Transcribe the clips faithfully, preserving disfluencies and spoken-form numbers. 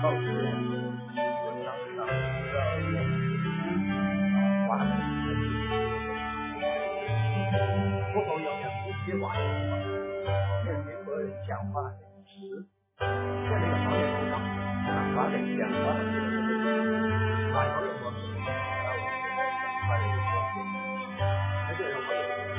告诉我常常知道我话的不同有讲不接话的地方，跟美国人讲话的词，在那个方面不同，讲话的讲话的外国人我们那我们在讲话的时候，而且我们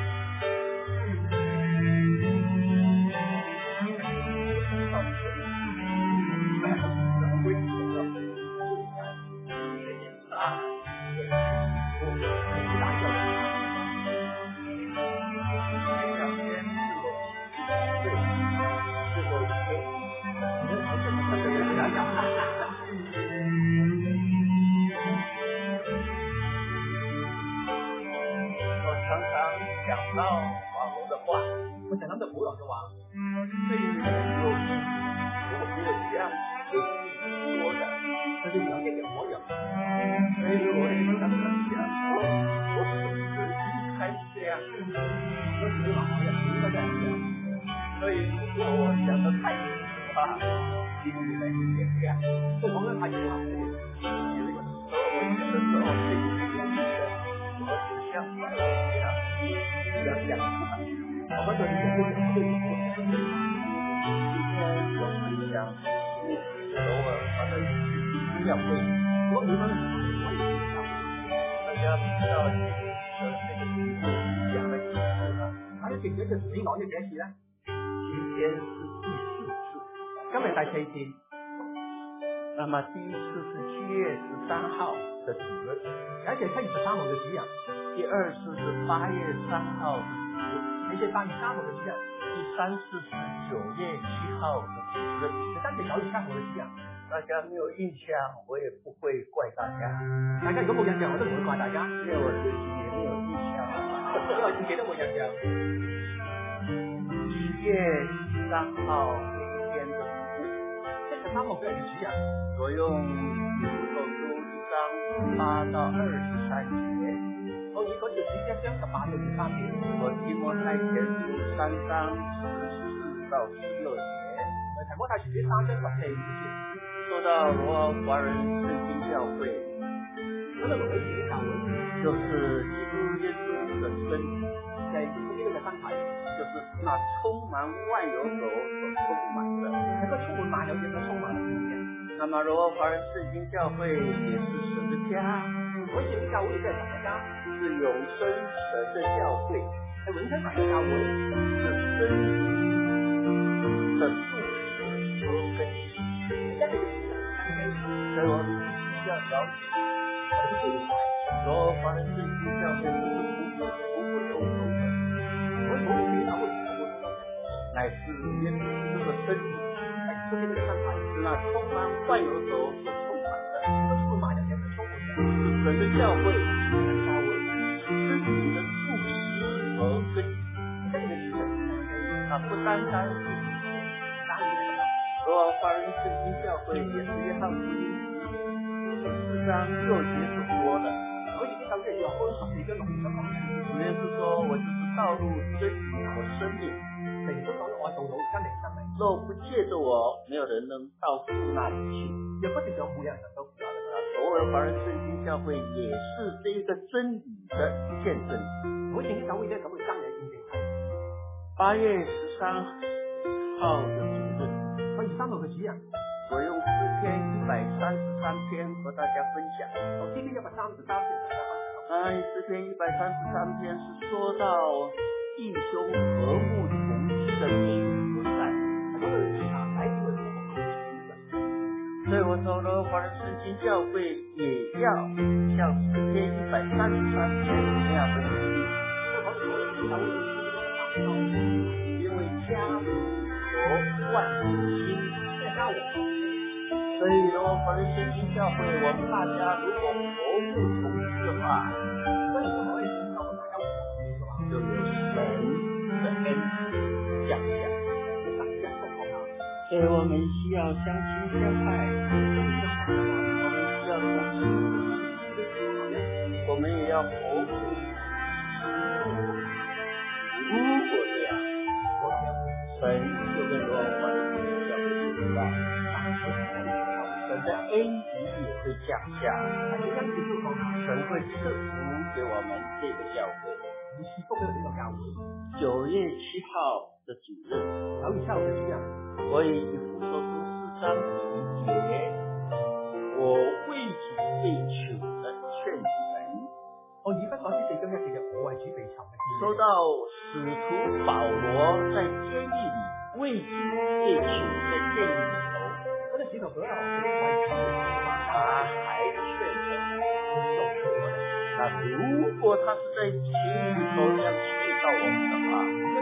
讲到网络的话，我讲到的古老的话，对于有如果没有这样说的，那就了解点我有。所以我也经常跟他讲，我是不是一开始这样，我只是老朋友，应该这样讲。所以如果我讲的太多的话，其实呢也这样，不同的他有好的，有一个时候我讲的时候是有一点的，我只像我这样。讲讲，我们这里有个人对我们有分享，偶尔他的教会，我们我也知道，大家知道这个这个题目讲了几次了，他的解决是几講嘅幾次呢？今天是第四次，今日第四次。那麼第一次是七月十三號的主日，而且七月十三號嘅主日。第二次是八月三號的主日，而且八月三號的主日。第三次是九月七號的主日，第三次九月七號的主日。大家沒有印象，我也不會怪大家。大家如果冇印象，我都唔會怪大家，因為我自己也沒有印象，因為我自己都冇印象。七月十三號那一天的主日，七月十三號嘅主日，我用以弗所書一章八到二十三節。我以嗰條主一章十八到十三節，我提摩太前書三章十四到十六節，我提摩太前書三章十四節，說到羅華人聖經教會，說到羅華人聖經教會，就是基督耶穌的身體，在基督耶穌的身體，就是那充滿萬有所所充滿的，那個充滿萬有所充滿的空間。那麼羅華人聖經教會也是神的家，我聖經教會也是神的家。是永生神的教會，係永生神的教會，是真理的柱石和根基。在這個所以我們需要了解，我們明白，羅華人聖經教會不是普普普普通通的，我們不是教會普普通通的，乃是耶穌基督的身體，乃是這個身體是那充滿萬有所所充滿的，是充滿萬有所充滿的，是神的教會。真理的柱石和根基，这个是啊，不单单是罗华人圣经教会，也是约翰福音十四章六节所说的。而且这条约翰福音是一个龙的方面，主耶稣说：“我就是道路、真理和生命。”等于说到我道路、真理、生命。若不借着我，没有人能到父那里去。若不是有每人能到父那里。罗华人圣经教会也是这一个真理的见证。我聖經教會咧咁嘅真理見證。八月十三號的主日，八月三號嘅主日，我用詩篇一百三十三篇和大家分享。我詩篇一百三十三篇和大家分享。啊，詩篇一百三十三篇是說到弟兄和睦同居的美和善。我哋啊，喺呢個地方所以我說了，華人聖經教會也要像詩篇一百三十三篇那樣的努力，因為家和萬心家我。所以呢，華人聖經教會，我們大家如果和睦同居的話，所以我們知道我們大家和睦同居的話，就有神的恩降下。所以我們需要相親相愛，我們需要同心，我們也要和睦。如果這樣，神就跟羅華人聖經教會說到，神的恩雨也会降下，神会赐福给我们这个教会。九月七号的主日，我以以弗所书四章七节，我为主被囚的劝你们。 我以弗所書四章一節，我為主被囚的。 說到使徒保羅在監獄裡為主被囚的這一裡頭， 嗰啲使徒保羅為主， 他還勸人。那如果他是在監獄裡頭要勸告我們的話，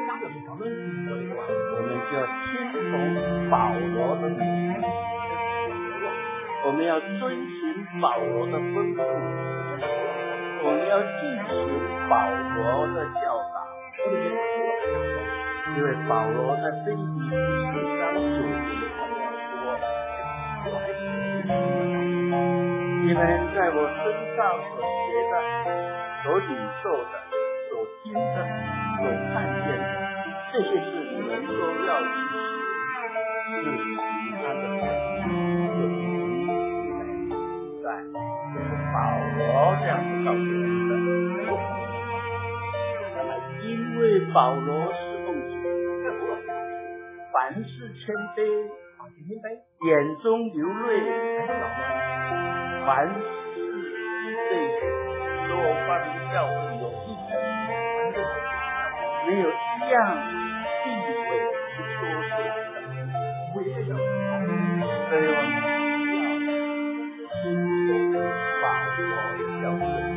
我們就要聽從保羅的命令，我們要遵循保羅的吩咐，我們要進行保羅的教導。因為保羅在腓立比四章九節他這樣說：你們在我身上所學的、所領受的、所聽的、所看見的，這些事你們都要去行，是平安的本。對，這是保羅這樣子告訴我們的。那麼因為保羅是奉主，凡事謙卑，眼中流淚，凡事對所發明教會有益的，沒有一樣避諱去說出的。所以我們要聽從保羅的教訓。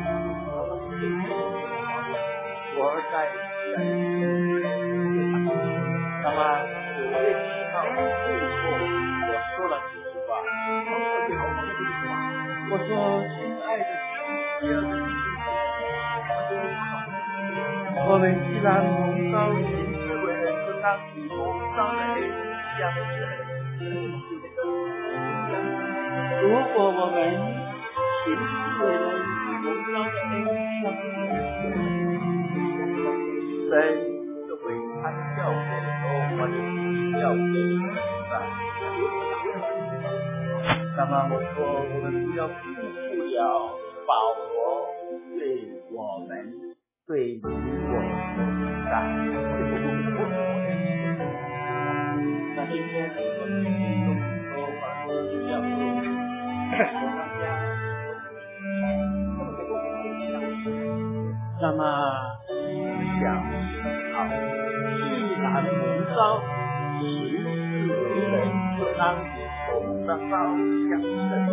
我在那麼九月七號最後我說了幾句話，我說親愛的弟兄姐妹，我們既然蒙召行事為人，就當以蒙召的恩相稱。如果我們行事為人以蒙召的恩相稱，神就會參教會的時候，我就比較給在。那麼我說，我們不要辜負了保羅對我們、對你我的感。那今天我們用說話比較多，那麼想好，既然蒙召行事為人，就當以同的道相稱。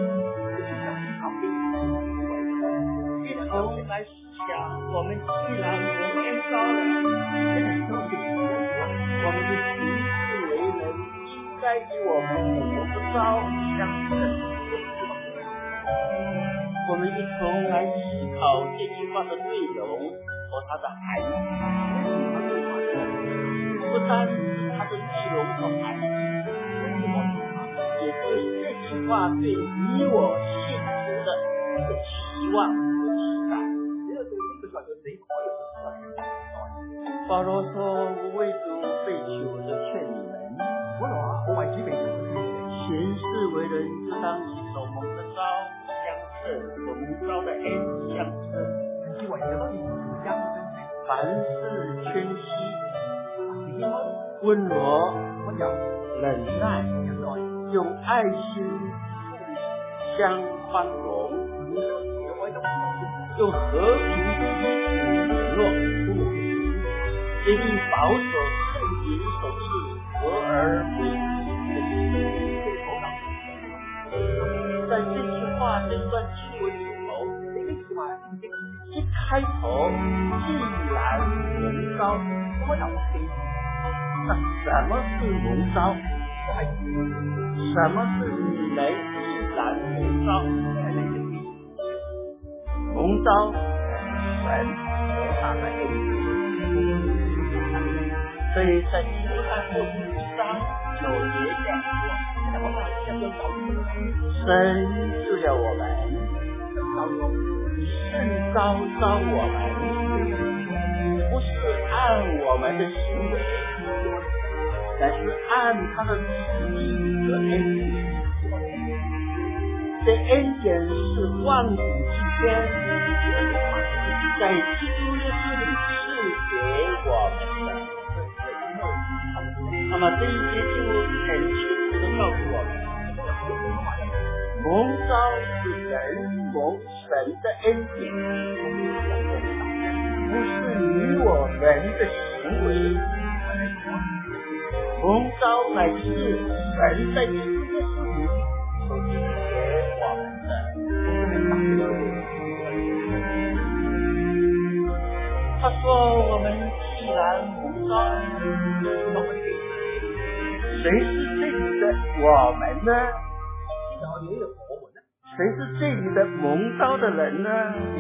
一同來想，我們既然蒙召了，我們的行事為人應該與我們蒙的召相稱。我們一同來思考這句話的內容和它的含義，不單是它的內容和含義，也對這句話對你我信徒的一個期望和期待。保羅說：“我為主被囚的勸你們， 我為主被囚的行事為人，就當以所蒙的召相稱，所蒙召的恩相稱。凡事謙虛，溫柔，忍耐，用愛心相寬容，用和平彼此聯絡，竭力保守聖靈所賜合而為一的心。在這句話這段經文裡頭，一開頭既然蒙召，那什麼是蒙召？什麼是你們既然蒙召？蒙召神和他的恩典。所以在提摩太後書一章九節這樣說，神救了我們，是召召我們，不是按我們的行為，乃是按他的旨意和恩典。 的恩典是万古之间，在基督耶稣里赐给我们的。那么这一节经文很清楚的告诉我们，蒙召是人蒙神的恩典，不是你我人的行为。蒙召乃是神在基督耶稣里所赐给我们的。他说我们既然蒙召，谁是这里的我们呢？谁是这里的蒙召的人呢？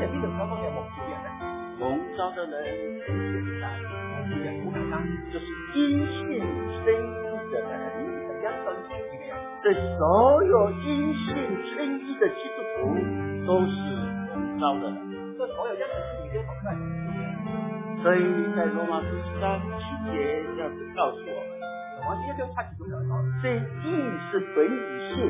蒙召的人很简单，就是因信称义的人。对所有因信称义的基督徒都是蒙召的人。所以在罗马书一章七节这样子告诉我们，这义是本于信，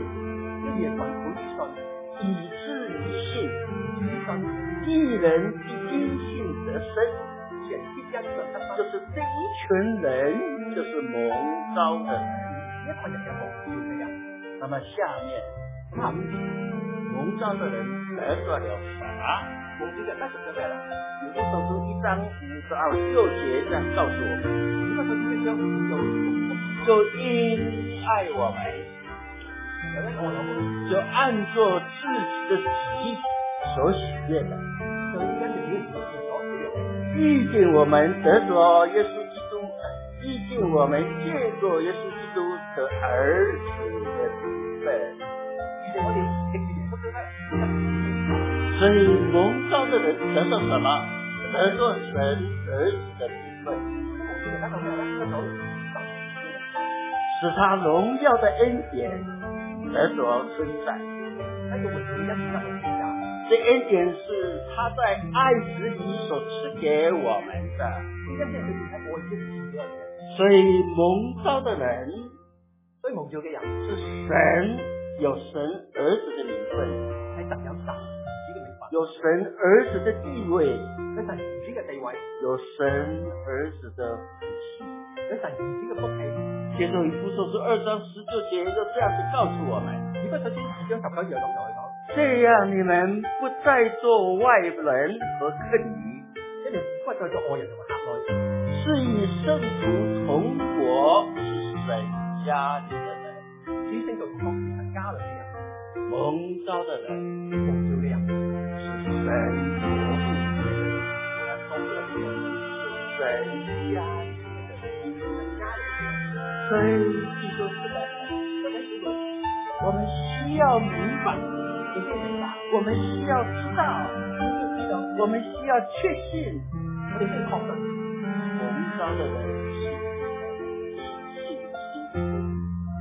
以致于信，义人必因信得生，就是这一群人就是蒙召的人。那么下面蒙召的人得着了什么？有的时候一章五十二六节这样告诉我们，就因爱我们，就按照自己的旨意所喜悦的，预定我们得着耶稣基督，预定我们借着耶稣基督的儿子的名分。所以蒙召的人得到什么？得到神儿子的名分，使他荣耀的恩典得着称赞。这恩典是他在爱子里所赐给我们的。所以蒙召的人是神有神儿子的名分，有神儿子的地位，有神儿子的福气。接着以弗所书二章十九节就这样子告诉我们，这样你们不再做外人和客旅，是与圣徒同国，是神家里的人。蒙召的人是神国度的人，是神家里的人。所以弟兄姊妹，我们需要明白，我们需要知道，我们需要确信，蒙召的人是信心。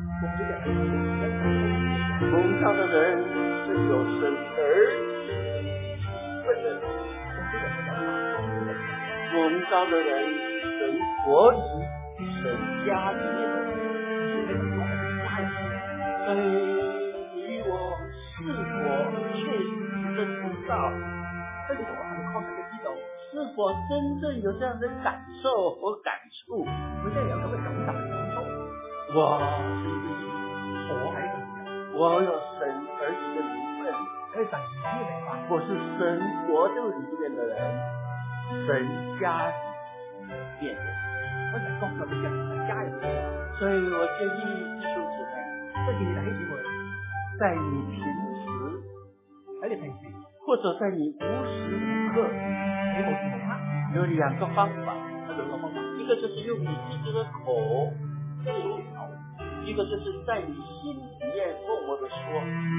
蒙召的人是有神儿子名分的人，蒙召的人是神国里、神家里面的人。所以你我是否确实的知道，是否真正有这样的感受和感触？我我有神儿子的名分，我是神国度里面的人，神家里面的人。所以我建议弟兄姊妹，在你平时或者在你无时无刻，有两个方法，一个就是用你自己的口说，一个就是在你心里面默默的说，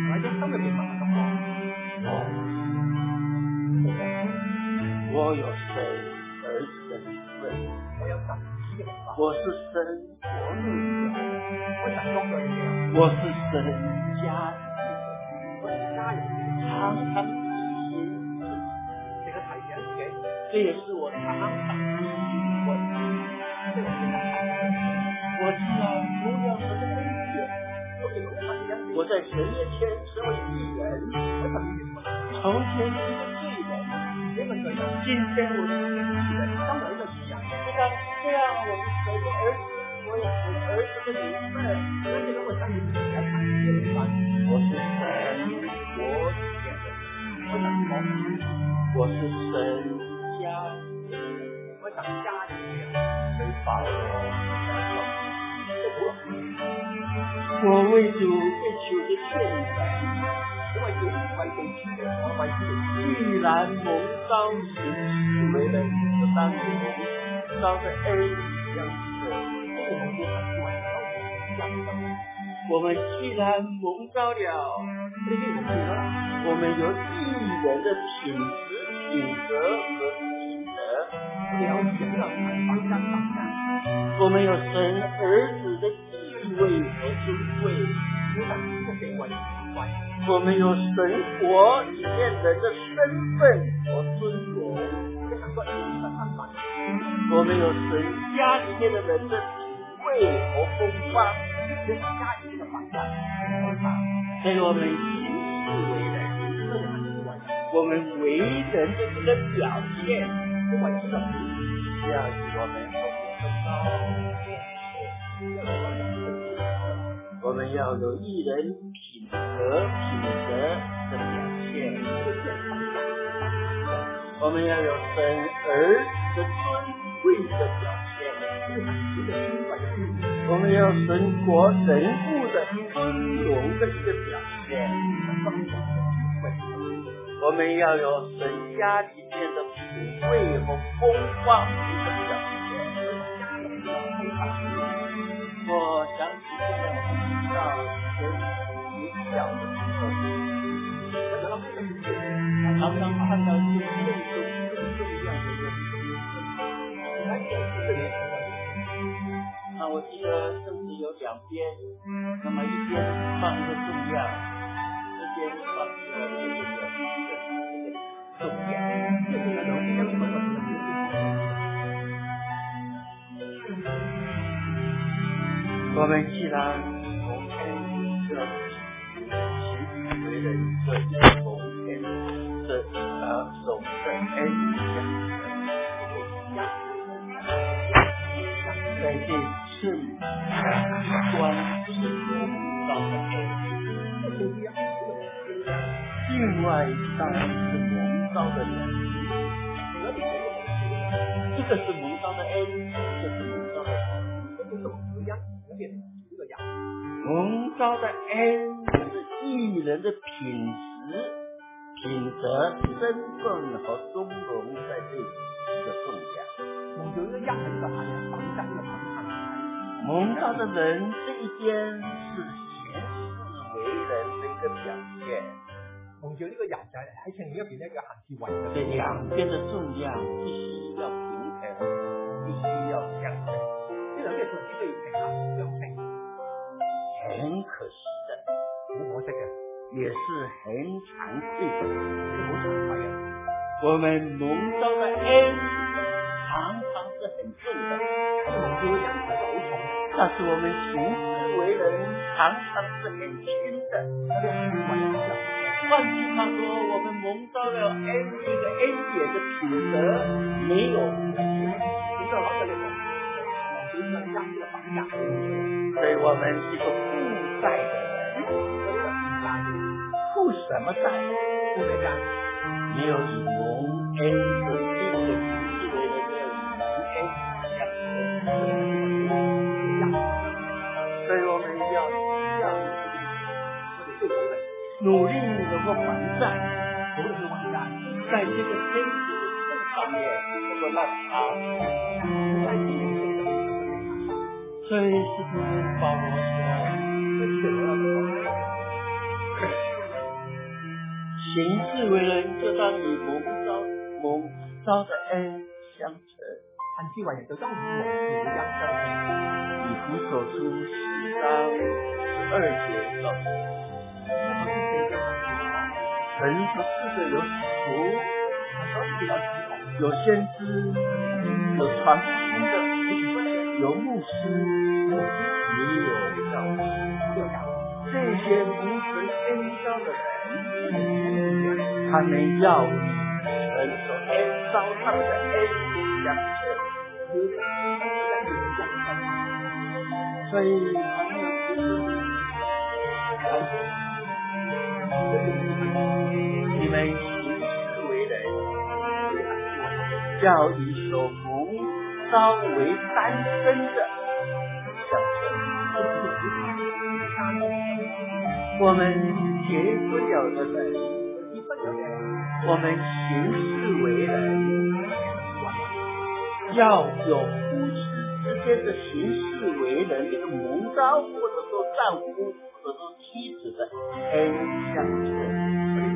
我有神儿子的名分，我是神国度里的人，我是神家里的，常常提醒自己，这也是我常常提醒我自己。我知道荣耀神的恩典，我在在神面前成为义人。 我怎么也说， 从前是个罪人， 这个罪人， 今天我是个义人。 当然的是呀， 这样这样，我是神的儿子，我有神儿子的名分。 那这个我相信你要看这个关系， 我是神国里面的人， 我想说， 我是神家里的人， 我想家里面， 所以保罗在说， 这我我为主被求的献上， 因为主为被主的，我为主的。 既然蒙召行事为人，就当与蒙召的恩相称。 这个蒙主很喜欢高我相称， 我们既然蒙召了， 这个我觉得， 我们有义人的品质、品格和品德， 我了解这个方向方向， 我们有神儿子的地位和尊贵， 我想这个地位关系， 我们有神国里面人的身份和尊荣， 我想说你的看法， 我们有神家里面的人的品味和风范， 这是家里这个方向，方法， 所以我们行事为人， 这是很喜欢的， 我们为人的这个表现， 这为这个需要与我们同分高，我们要有一人品格品德的表现，我们要有神儿子的尊贵的表现，我们要神国人物的尊荣的一个表现，我们要有神家里面的品味和风范的一个表现。我想起这个到神学校的时候，常常看到一些内中更重要的人那我记得甚至有两边，那么一边放一个重量，一边放一个这个这个重量， 这是那种比较什么的。 我们既然蒙恩这行事为人这一蒙恩这呃守的恩在这次关是蒙召的恩，另外当然是蒙召的人，这个是蒙召的恩，这个是蒙召的恩， 这种不一样，有点这个样。 蒙召的恩是艺人的品质、品德、身份和尊荣在这里的重量。 蒙召的样的一个含量，方向一个方向。 蒙召的人这一边是行事为人的一个表现， 蒙召呢個人就係喺情入邊一個行事為人。 这两边的重量必须要平衡，必须要相称。 呢兩件事必須要平衡相稱。 很可惜的， 好可惜嘅， 也是很惭愧的， 都好慚愧嘅。 我们蒙召的恩常常是很重的， 蒙召嘅恩係好重， 但是我们行事为人常常是很轻的。 嗰啲係為人嘅。 换句话说，我们蒙召了恩这个恩典的品德没有实现， 你就攞咗你個蒙召嘅恩呢個品格， 所以我们是个负债的人，负什麼債？ 負咩債？ 沒有以蒙恩的這個行事為人，沒有以蒙恩相稱。所以我們要要努力能夠還債，努力去還債，在這個天主的路上面能夠讓他在天主的路上面。所以使徒保羅說，行事為人，就當以蒙召蒙召的恩相稱。 行事為人就當以蒙召嘅恩相稱。 以弗所書四章十二節告訴我，神所賜的有使徒，有先知，有傳福音的，有牧師，也有教師。 这些蒙神恩召的人，他们要与神所恩召他们的恩相称，所以还没有你们行事为人，要以所蒙召为单身的相称。我们结婚了的人，我们行事为人，要有夫妻之间的行事为人这个蒙召，或者说丈夫或者说妻子的恩相称。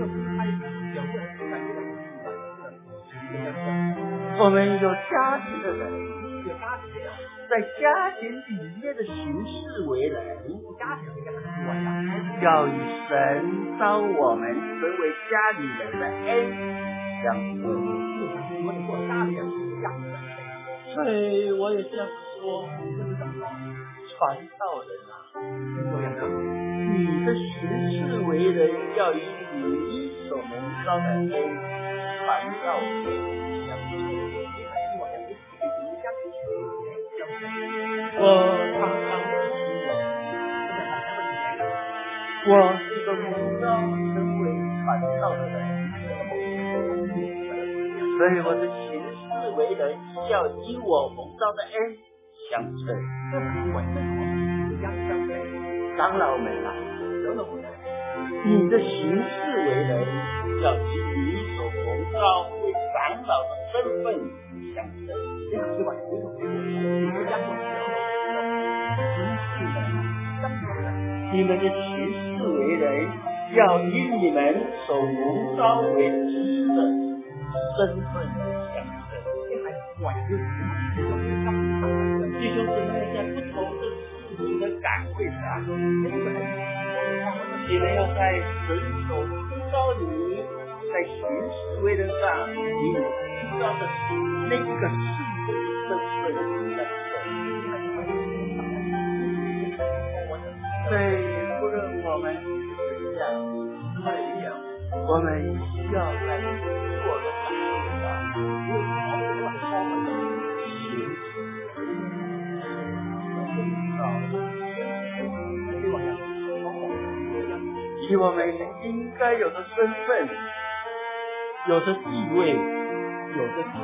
我们有家庭的人，在家庭里面的行事为人，要以神召我们成为家里人的恩相称。所以我也这样说，传道人啊，你的行事为人要以你所蒙召的恩传道人相称。我常常我是个蒙召成为传道的人，所以我的行事为人要以我蒙召的恩相称。长老们啊，你的行事为人要以你所蒙召为长老的身份相称。你们的行事为人要以你们所蒙召为知的身份相称。弟兄姊妹，在不同的事情的岗位上，你们要在神所呼召你，在行事为人上，你呼召的是那个事的身份相称。所以无论我们怎样怎样，我们需要在做的岗位上行以我们应该有的身份，有的地位，有的职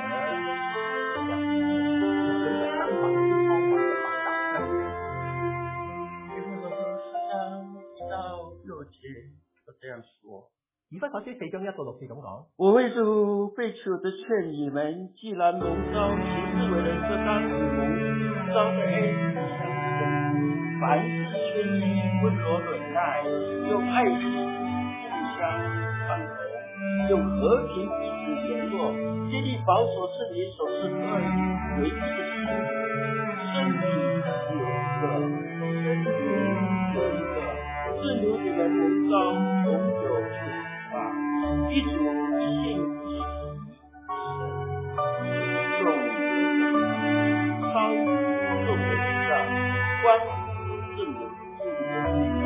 这样说， 以弗所書四章一到六節咁講。 我為主被囚的勸你們，既然蒙召行事為人，就當以蒙召的恩相稱。凡事謙虛，溫柔忍耐，用愛心互相寬容，用和平彼此聯絡，竭力保守聖靈所賜合而為一的心。身體有一個，身體有一個。正如你們蒙召同有主啊，一主一信一喜，眾人超眾人上，關乎正人正人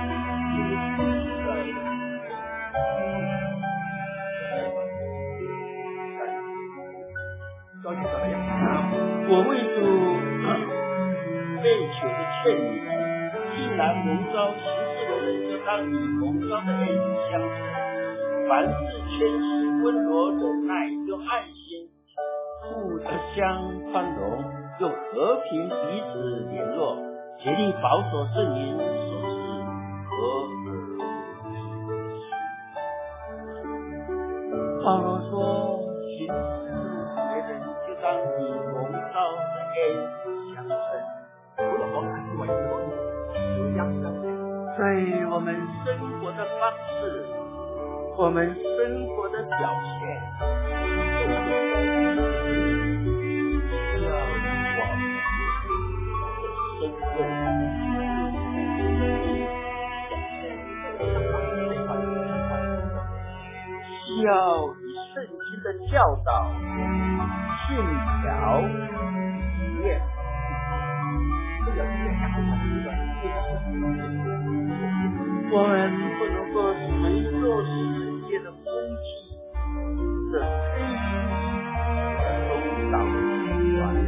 我為主被囚的勸你們，既然蒙召行事為人，就當以蒙召的恩相稱。凡事謙虛，溫柔忍耐，用愛心互相寬容，用和平彼此聯絡，竭力保守聖靈所賜合而保羅說，行事為人，就當以蒙召的恩相稱。所以我們生活的方式，我們生活的表現，要我們的身份需要以聖經的教導、信條、體驗。 我们不能够随着世界的风气的吹的东倒西歪，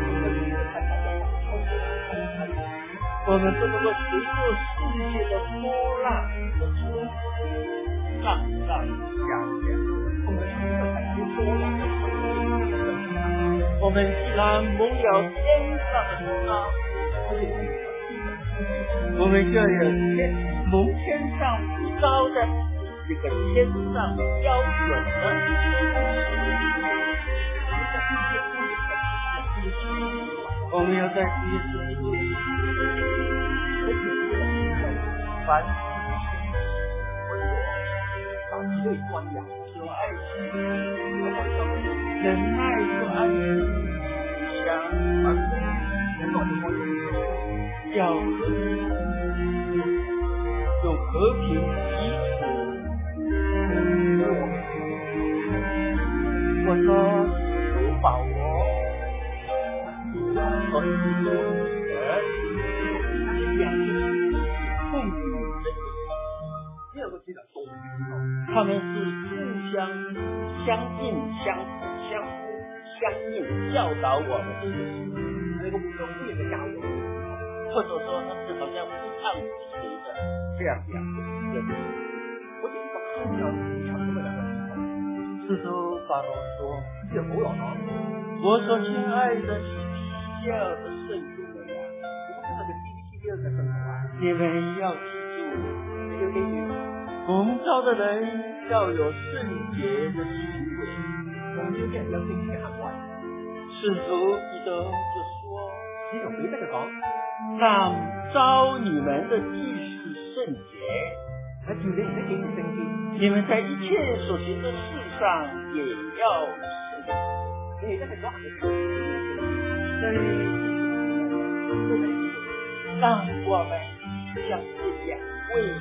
我们不能够随着世界的波浪的冲击上上下下。我们既然蒙了天上的光，我们就有天蒙天上呼召的这个天上标准的，我们要在这些事情中，凡事对观仰有爱心，忍耐不安心，想而要有和平基础。我说主保我，我是主人，两个共同的。第二个记得懂，他们是互相相应、相辅、相互、相应，教导我们的那个不同的教育，或者说他是好像互唱互随的这样这样的人。我觉得一个很要非常这么两个时候，使徒保罗说：“这保罗说，我所亲爱的是第二个圣徒们啊，我不是那个第第二个圣徒啊，你们要记住，这个给你。”蒙召的人要有圣洁的行为，我们有点要圣洁行为。使徒彼得就说：“你同彼得就講，但召你們的既是聖潔，那叫你唔使敬聖潔，你們在一切所行的事上也要聖潔。你而家係所行嘅事，所以讓我們像這兩位。”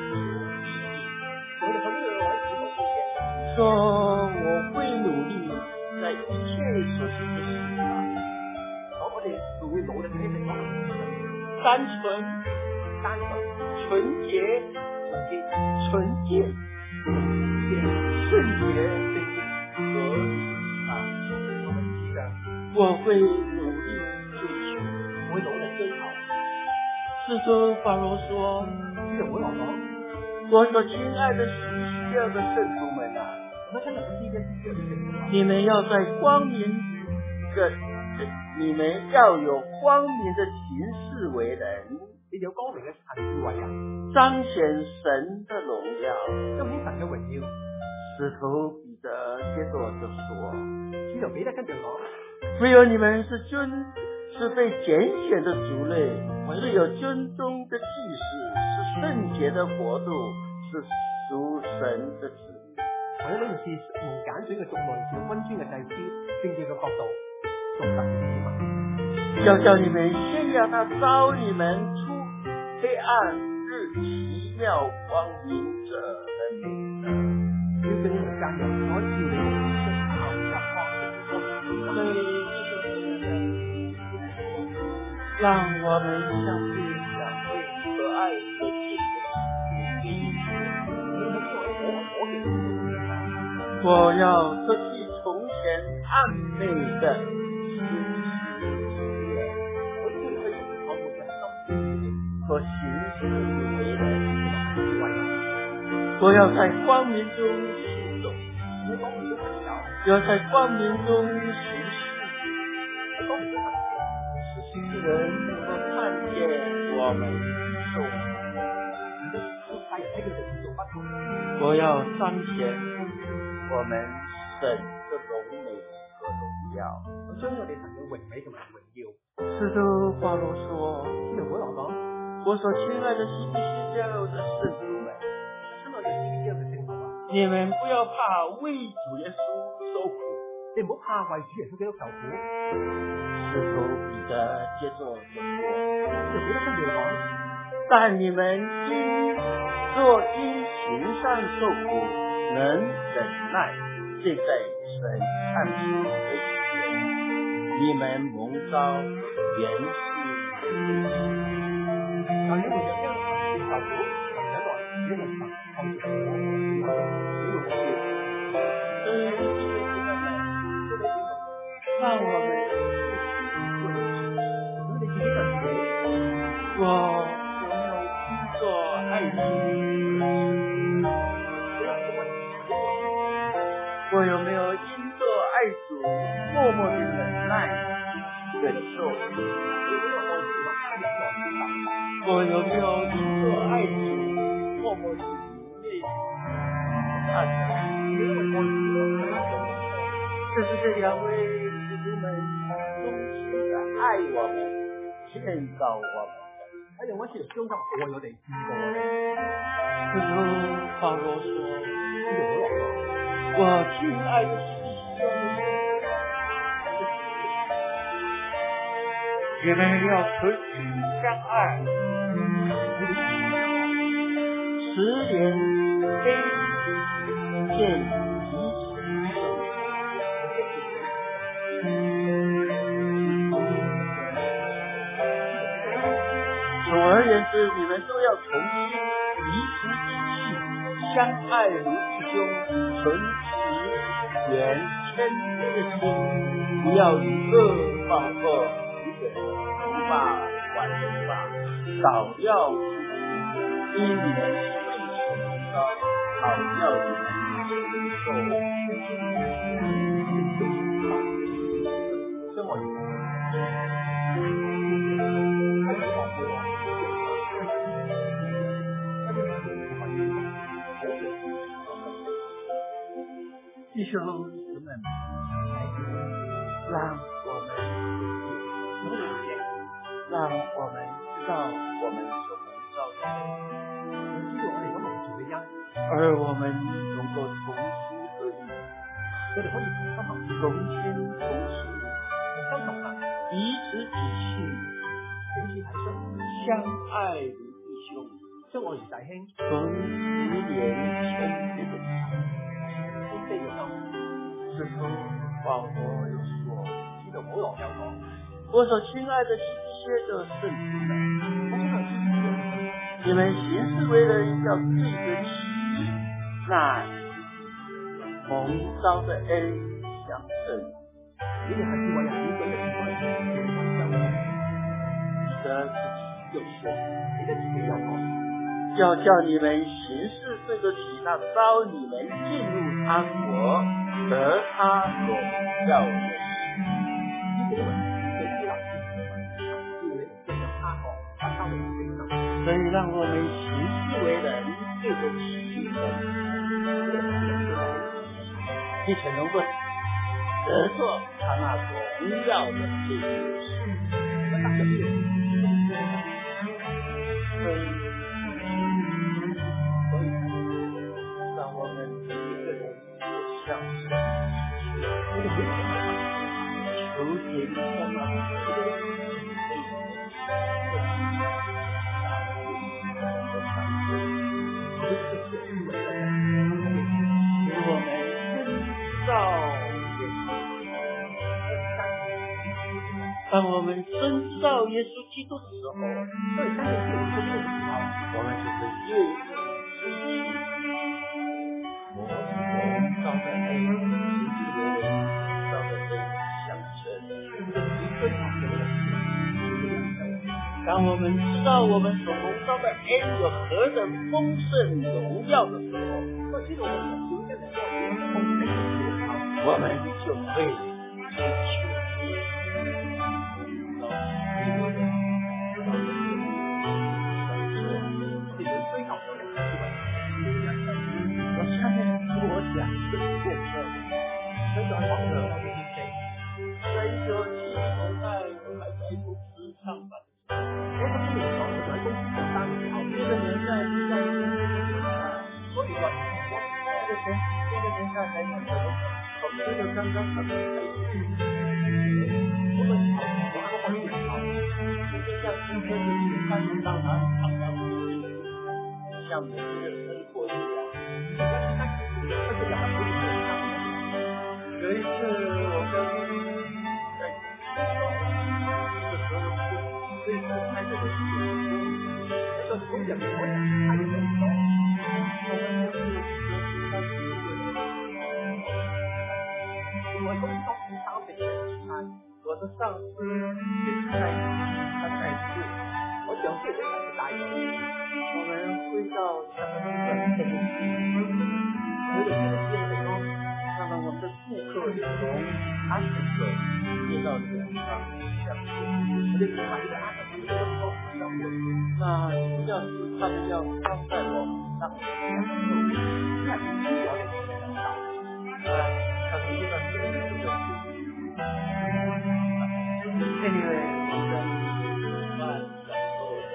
說我會努力在一切所行的事上，我哋就會努力喺地方單純、單純、純潔、純潔、聖潔、和啊，我們記得我會努力追求，我會努力追求。使徒保羅說：“記得我老婆，我所親愛的是第二個聖徒們啊。”你們要在光明的，你們要有光明的行事為人，你有光明嘅行事為人，彰顯神的榮耀，彰顯神嘅榮耀。使徒彼得接着就說：“使徒彼得跟住講，唯有你們是尊，是被揀選的族類，是有尊宗的祭司，是聖潔的國度，是屬神的子。”我呢度是蒙揀選嘅族類，是君尊嘅祭司，聖潔嘅國度，屬神嘅子民。要叫你們宣揚他召你們出黑暗日奇妙光明者的名。要叫你們宣揚我召你們出黑暗日光明者的名。讓我們相信兩位可愛的弟兄。我要脱去從前暗昧的心思意念，和行事為人，我要在光明中行走，要在光明中行事，使世人能夠看見我們受我要彰顯我們神的榮美和榮耀，將我哋神嘅榮美同埋榮耀。使徒保羅說：“使徒保羅講，我所親愛的希比西教的聖徒們，親愛的希比西教嘅聖徒啊，你們不要怕為主耶穌受苦，你唔好怕為主耶穌基督受苦。”使徒彼得接着就說：“使徒彼得跟住講，但你們因若因行善受苦，能忍耐，這在神看為可喜悅。你們蒙召原是如此。 天的上好久，然后没有事。 所以弟兄姊妹们，让我们我们的今天的事， 我有没有因着爱主？我有没有因着爱主，默默的忍耐、忍受？我有没有因着爱主，默默的流泪、叹息？这是这两位弟兄们衷心的爱我们、建造我们。 而且我是相信所有的知道的。 不如保罗说：“我亲爱的弟兄们，你们要存心相爱，十年悲见彼此。”总而言之，你们都要重新彼此体恤，相爱如弟兄，存持原谦卑的心，不要以恶报恶，一个人不骂还不骂，少要因你们被崇高，好要你们承受。 生活里弟兄姊妹们，让我们让我们知道我们所蒙召的，而我们能够同心合意，同心同事，彼此体恤，相爱如弟兄， 生活是大兄， 存十年谦卑的心。之后保罗又说：“ 知道我有香港， 我所亲爱的这些的圣徒们， 我想知道你们行事为人要对得起那蒙召的恩相称。 你哋係智慧人，你對得起我哋嘅相交， 你的自己有限， 你的自己有限。” 要叫你们行事对得起那召你们进入他国得他所要的事。所以让我们行事为人对得起并且能够得做他那荣耀的这件事。所以让我们每一个人都向神求天将我们遵照当我们遵照耶稣基督的时候，我们就是越实行我所造的爱，实际为人造的爱相称。当我们知道我们所蒙召的恩有何等丰盛荣耀的时候，我们就会追求我下面我讲的过程，很短短的，我给你听。在一九七零年代，我还在公司上班。我当年我在公司上班，那个年代是在九零年代，所以说，我那个年那个年代才看什么，我这个刚刚才开始。我们好，我那个环境好，就是像今天的平凡人当然常常像每天的生活一样。有一次我跟在的时候，这次开这个事，那个时候也没有开这个的上司也是在他在世， 我想这个才是大人。 我们回到他们的本地， 我有这个经历哦。 那么我们的顾客也从阿什克接到这个地方相信， 我就明白这个阿什克这个说相信。 那主要是他们要招待我们当享受看了解我们的领导，呃，他们这段时间是个anyway， 我们万享受的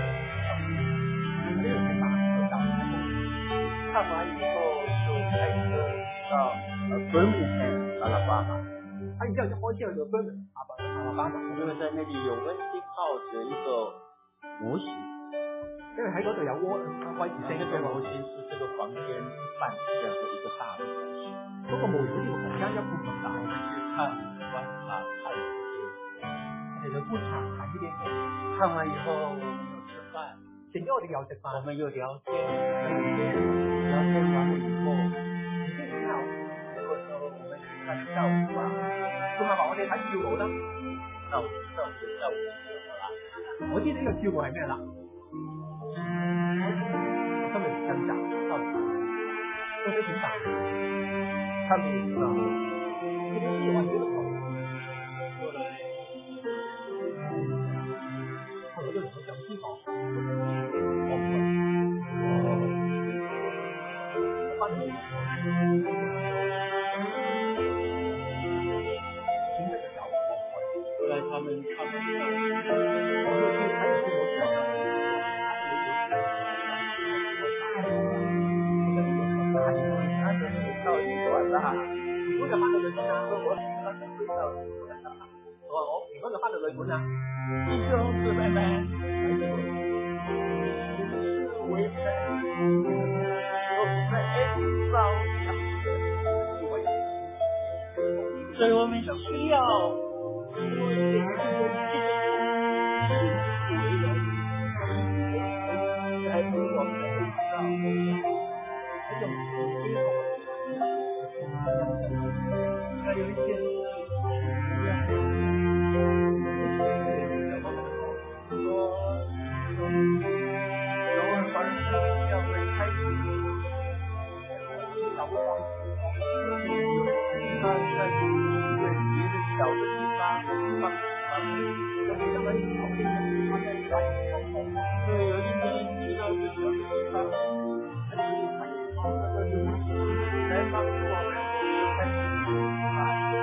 没有去打得到以后， 看完以后就开车到呃敦武县阿拉巴马， 啊，然之後就開車去到 Birmingham 阿巴阿拉巴馬， 因为在那里有温蒂号的一个模型， 因為喺嗰度有窩威士星这个模型是这个房間一半这样的一个大的模型， 嗰個模型好似個房間一半咁大， 我们去看观察看我哋就觀察睇呢啲嘢， 看完以后我们就吃饭， 食咗我哋又食飯， 我们又聊天，聊天完了以後， 然之後這個時候我們去看跳舞啊， 佢咪話我哋睇跳舞啦， 那我知道這個跳舞是什麼啦， 我知呢個跳舞係咩啦，我今日掙扎到底我想點辦？ 他們也知道， 佢哋知道我係呢個後後來就同佢上司講，我唔會，我翻嚟。 後來他們他們我就去睇住我講， 他的味道一轉啦， 如果就翻到旅館啦， 我他的味道一轉啦， 我話我如果就翻到旅館啦， 弟兄姊妹們， 喺呢度是為神，我們在恩召上要為人， 所以我們需要成為一個來為我們恩召， 喺用自己還有一些事不要說，有兒反正要會開始， 有方有他在一個別的小的地方放他們， 有幾多位學生嘅我哋喺所以有一天去到一個小的地方， 喺度睇我哋嘅東西， 來幫助我們開始啊，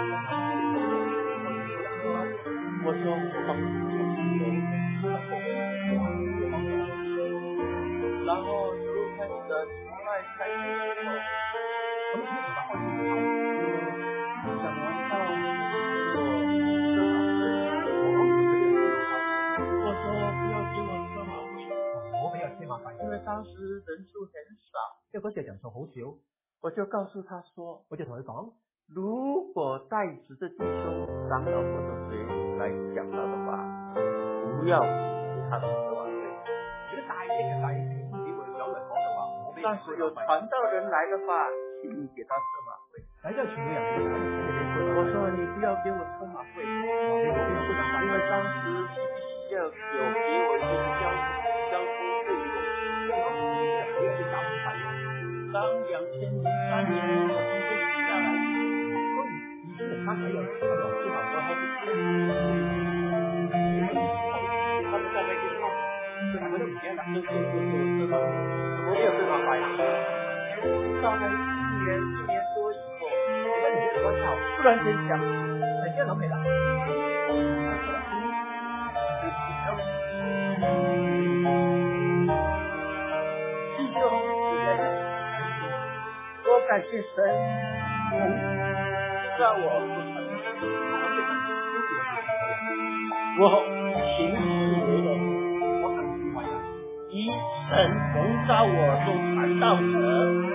我說我幫助然後就開始了從外開始之後， 咁呢個開始之後， 講完到我我說不要給我車馬費， 我俾個車馬費， 因為當時人數很少， 因為嗰時人數好少， 我就告訴他說， 我就同佢講， 如果帶職的弟兄長老或者誰來講道的話，不要給他們車馬費。 如果帶職嘅弟兄姊妹有嚟講嘅話，我俾但是有傳道人來的話，請你給他車馬費。 喺這個傳道人嚟講， 我說你不要給我車馬費， 你冇俾我車馬費， 因為當時要有給我一個交交通費用， 因為當時有啲交通費， 當兩千零三年我們就下來， 當然二千零三年有有落之後， 我還是他們在那邊弄， 佢大概都唔記得啦， 就就就就車馬，我沒有車馬費，到了一年一年多以後， 一年多之後， 突然間想， 突然間諗起啦， 弟兄姊妹，我感謝神，讓我我行事為人， 我行事為人， 以神蒙召我做傳道者。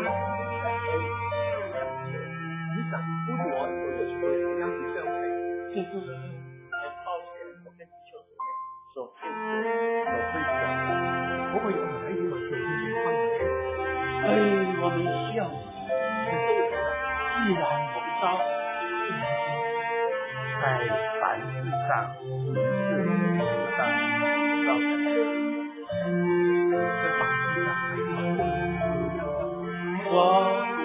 以神呼召我做呢個傳道人嘅恩賜相比， 就是很抱歉，我跟弟兄姊妹所見所所分享， 嗰個嘢我同弟兄姊妹做見證分享。 哎，我們需要既然蒙召，太凡事上一次得到造成的在法律上还是我